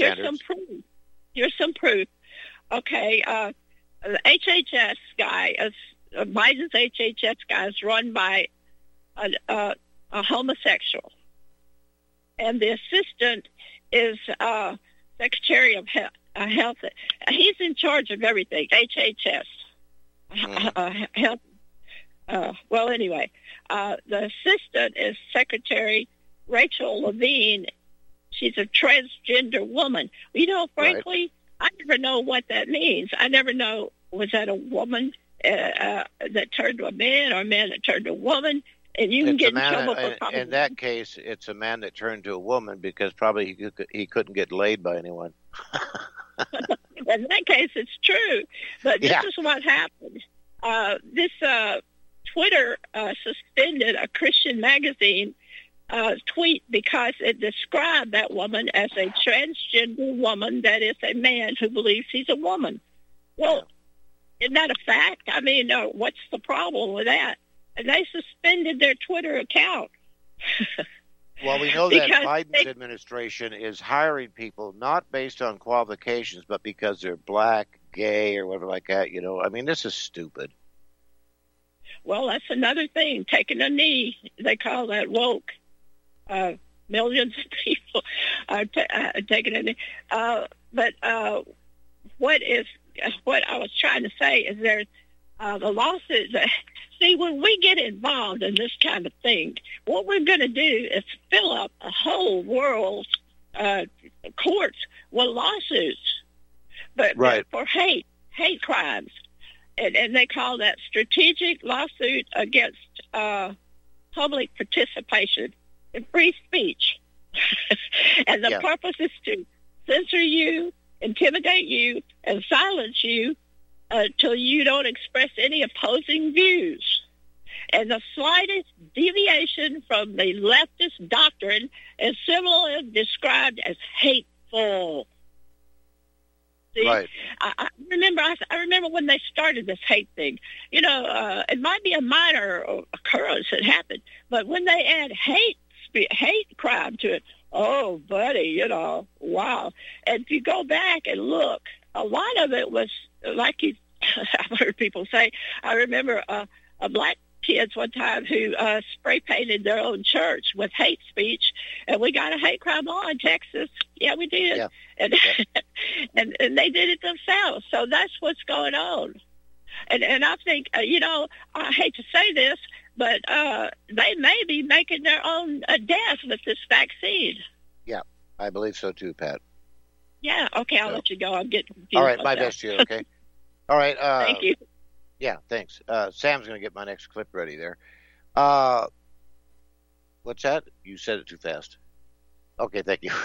here's some proof. Okay, the HHS guy, Biden's HHS guy is run by a homosexual. And the assistant is Secretary of Health. He's in charge of everything, HHS. Health. Well, anyway, the assistant is Secretary Rachel Levine. She's a transgender woman. Frankly, I never know what that means. I never know, was that a woman that turned to a man or a man that turned to a woman? And you can get in trouble for probably. In that case, it's a man that turned to a woman because probably he couldn't get laid by anyone. In that case, it's true. But this is what happened. This Twitter suspended a Christian magazine tweet because it described that woman as a transgender woman that is a man who believes he's a woman. Well, isn't that a fact? I mean, what's the problem with that? And they suspended their Twitter account. Well, we know that Biden's administration is hiring people not based on qualifications, but because they're black, gay, or whatever like that. I mean, this is stupid. Well, that's another thing. Taking a knee, they call that woke. Millions of people are taking a knee. But what I was trying to say is there's the lawsuits. See, when we get involved in this kind of thing, what we're going to do is fill up a whole world courts with lawsuits, but for hate crimes, and they call that strategic lawsuit against public participation in free speech, and the purpose is to censor you, intimidate you, and silence you till you don't express any opposing views. And the slightest deviation from the leftist doctrine is similarly described as hateful. See? Right. I remember when they started this hate thing. It might be a minor occurrence that happened, but when they add hate crime to it, oh, buddy, wow. And if you go back and look, a lot of it was like I've heard people say. I remember a black kids one time who spray painted their own church with hate speech, and we got a hate crime law in Texas. Yeah, we did. Yeah. And, and they did it themselves. So that's what's going on. And I think, I hate to say this, but they may be making their own death with this vaccine. Yeah, I believe so too, Pat. Yeah, okay, I'll let you go. I'm getting confused. All right, my best to you, okay? All right. Thank you. Yeah, thanks. Sam's going to get my next clip ready there. What's that? You said it too fast. Okay, thank you.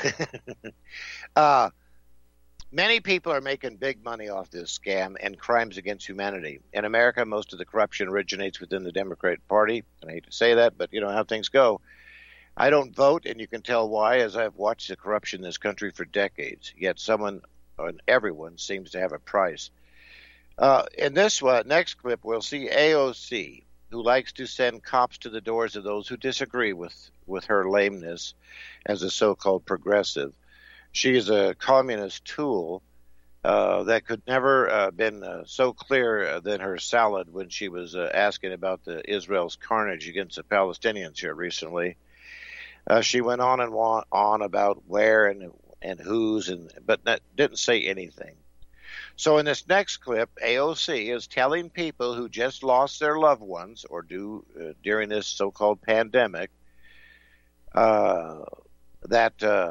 Many people are making big money off this scam and crimes against humanity. In America, most of the corruption originates within the Democratic Party. And I hate to say that, but you know how things go. I don't vote, and you can tell why, as I've watched the corruption in this country for decades. Yet someone and everyone seems to have a price. In this next clip, we'll see AOC, who likes to send cops to the doors of those who disagree with her lameness as a so-called progressive. She is a communist tool that could never been so clear than her salad when she was asking about the Israel's carnage against the Palestinians here recently. She went on and on about where and whose, but didn't say anything. So in this next clip, AOC is telling people who just lost their loved ones or during this so-called pandemic that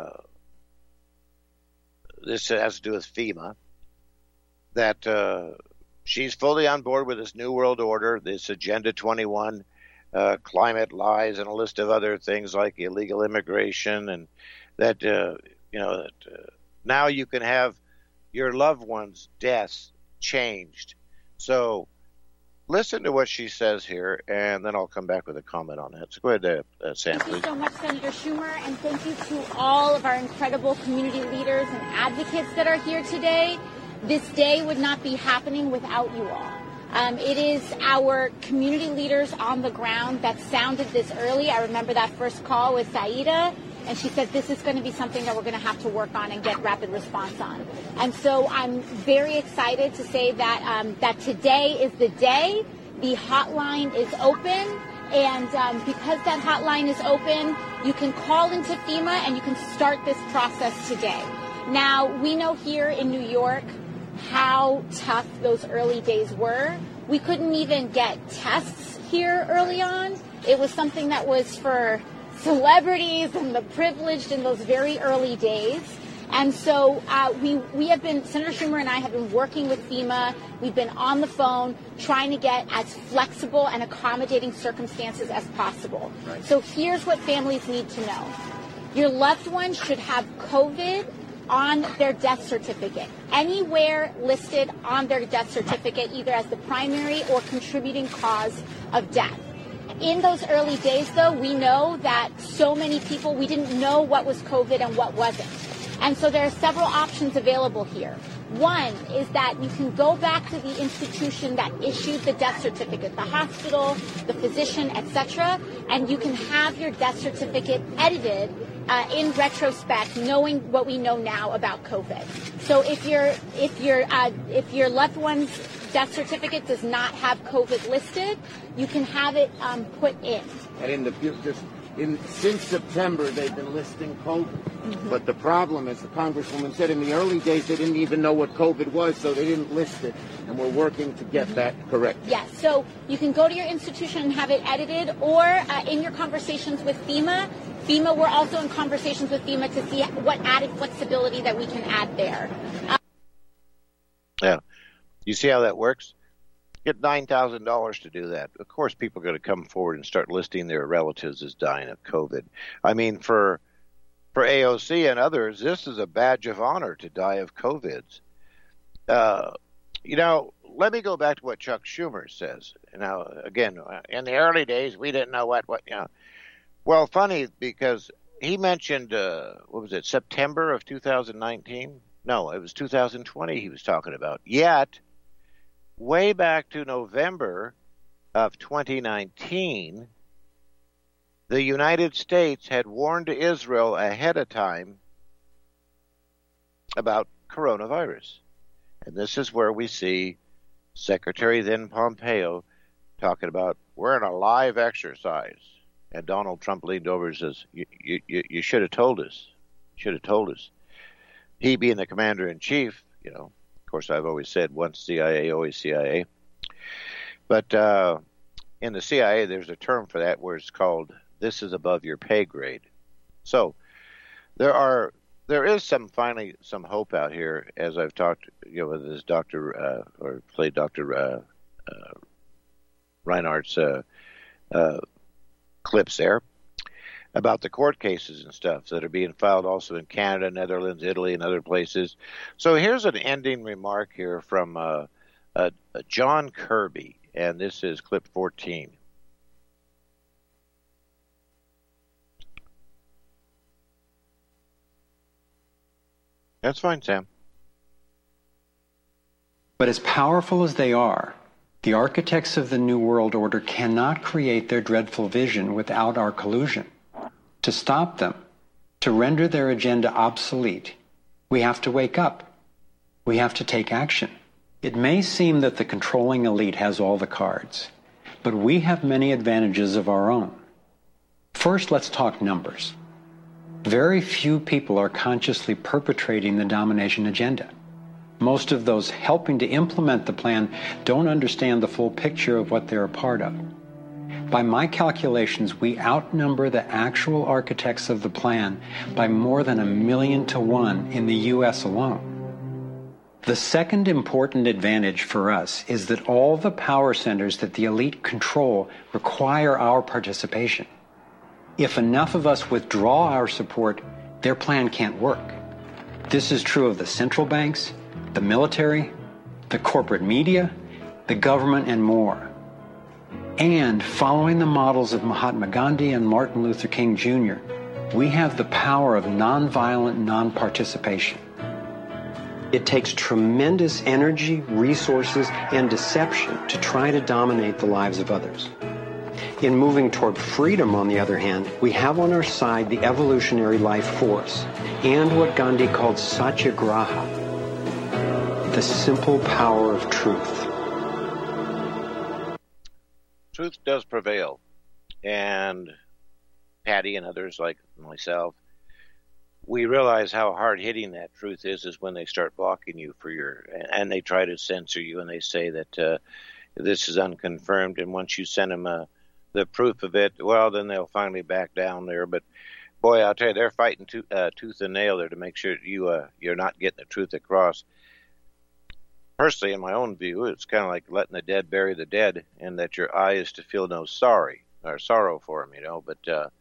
this has to do with FEMA, that she's fully on board with this New World Order, this Agenda 21, climate lies, and a list of other things like illegal immigration, and that, now you can have your loved one's deaths changed. So listen to what she says here, and then I'll come back with a comment on that. So go ahead, Sam, please. Thank you so much, Senator Schumer, and thank you to all of our incredible community leaders and advocates that are here today. This day would not be happening without you all. It is our community leaders on the ground that sounded this early. I remember that first call with Saida, and she said this is going to be something that we're going to have to work on and get rapid response on. And so I'm very excited to say that that today is the day. The hotline is open, and because that hotline is open, you can call into FEMA and you can start this process today. Now, we know here in New York how tough those early days were. We couldn't even get tests here early on. It was something that was for celebrities and the privileged in those very early days. And so we have been, Senator Schumer and I have been working with FEMA. We've been on the phone trying to get as flexible and accommodating circumstances as possible. Right. So here's what families need to know. Your loved one should have COVID on their death certificate, anywhere listed on their death certificate, either as the primary or contributing cause of death. In those early days, though, we know that so many people, we didn't know what was COVID and what wasn't. And so there are several options available here. One is that you can go back to the institution that issued the death certificate, the hospital, the physician, etc., and you can have your death certificate edited in retrospect, knowing what we know now about COVID. So if your loved one's death certificate does not have COVID listed, you can have it put in. And since September, they've been listing COVID. Mm-hmm. But the problem, as the Congresswoman said, in the early days, they didn't even know what COVID was, so they didn't list it. And we're working to get that correct. Yes, so you can go to your institution and have it edited, or in your conversations with FEMA, we're also in conversations with FEMA to see what added flexibility that we can add there. Yeah. You see how that works? Get $9,000 to do that. Of course, people are going to come forward and start listing their relatives as dying of COVID. I mean, for AOC and others, this is a badge of honor to die of COVID. Let me go back to what Chuck Schumer says. Now, again, in the early days, we didn't know what. Well, funny, because he mentioned, September of 2019? No, it was 2020 he was talking about. Yet, way back to November of 2019, the United States had warned Israel ahead of time about coronavirus. And this is where we see Secretary then Pompeo talking about we're in a live exercise. And Donald Trump leaned over and says, you should have told us. Should have told us. He being the commander-in-chief, you know, of course, I've always said once CIA, always CIA. But in the CIA, there's a term for that where it's called, this is above your pay grade. So there is some hope out here, as I've talked, you know, with this played Dr. Reinhardt's clips there about the court cases and stuff that are being filed also in Canada, Netherlands, Italy, and other places. So here's an ending remark here from John Kirby, and this is clip 14. That's fine, Sam. But as powerful as they are, the architects of the New World Order cannot create their dreadful vision without our collusion. To stop them, to render their agenda obsolete, we have to wake up. We have to take action. It may seem that the controlling elite has all the cards, but we have many advantages of our own. First, let's talk numbers. Very few people are consciously perpetrating the domination agenda. Most of those helping to implement the plan don't understand the full picture of what they're a part of. By my calculations, we outnumber the actual architects of the plan by more than 1,000,000 to 1 in the U.S. alone. The second important advantage for us is that all the power centers that the elite control require our participation. If enough of us withdraw our support, their plan can't work. This is true of the central banks, the military, the corporate media, the government, and more. And following the models of Mahatma Gandhi and Martin Luther King Jr., we have the power of nonviolent non-participation. It takes tremendous energy, resources, and deception to try to dominate the lives of others. In moving toward freedom, on the other hand, we have on our side the evolutionary life force and what Gandhi called satyagraha, the simple power of truth. Truth does prevail, and Patty and others like myself, we realize how hard-hitting that truth is when they start blocking you for and they try to censor you, and they say that this is unconfirmed, and once you send them the proof of it, well, then they'll finally back down there. But boy, I'll tell you, they're fighting tooth and nail there to make sure you're not getting the truth across. Personally, in my own view, it's kind of like letting the dead bury the dead, and that your eye is to feel no sorrow for them, you know. But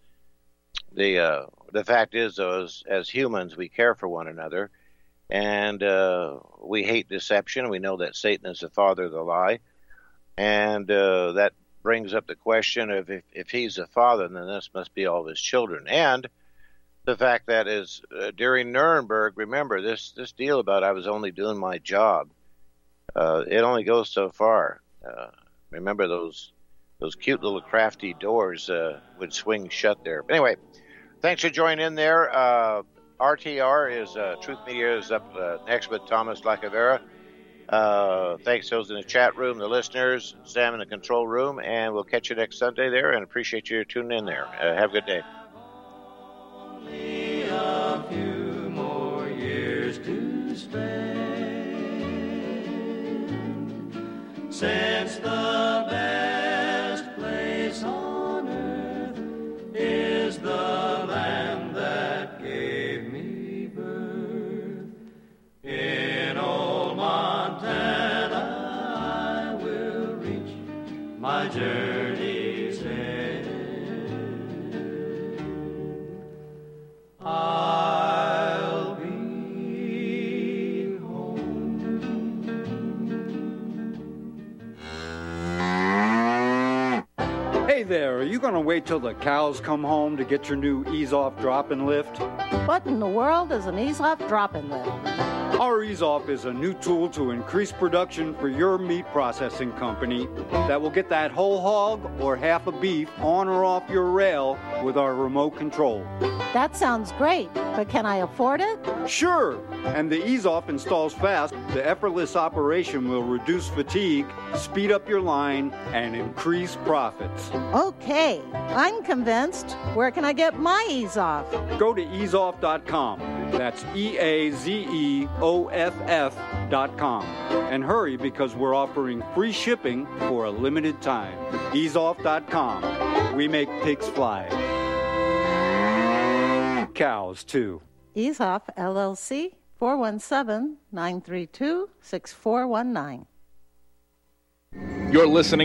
the fact is, though, as humans, we care for one another, and we hate deception. We know that Satan is the father of the lie, and that brings up the question of if he's the father, then this must be all of his children. And the fact that is during Nuremberg, remember this deal about I was only doing my job. It only goes so far. Remember those cute little crafty doors would swing shut there. But anyway, thanks for joining in there. RTR is Truth Media is up next with Thomas Lacavera. Thanks to those in the chat room, the listeners, Sam in the control room, and we'll catch you next Sunday there, and appreciate you tuning in there. Have a good day. Only a few more years to spend since the best place on earth is the land that gave me birth. In old Montana I will reach my journey's end. I'll be home. Hey there, are you going to wait till the cows come home to get your new ease-off drop-and lift? What in the world is an ease-off drop-and lift? Our EaseOff is a new tool to increase production for your meat processing company that will get that whole hog or half a beef on or off your rail with our remote control. That sounds great, but can I afford it? Sure, and the EaseOff installs fast. The effortless operation will reduce fatigue, speed up your line, and increase profits. Okay, I'm convinced. Where can I get my EaseOff? Go to easeoff.com. That's EAZEOFF.com. And hurry, because we're offering free shipping for a limited time. Easeoff.com. We make pigs fly. Cows, too. EaseOff, LLC, 417-932-6419. You're listening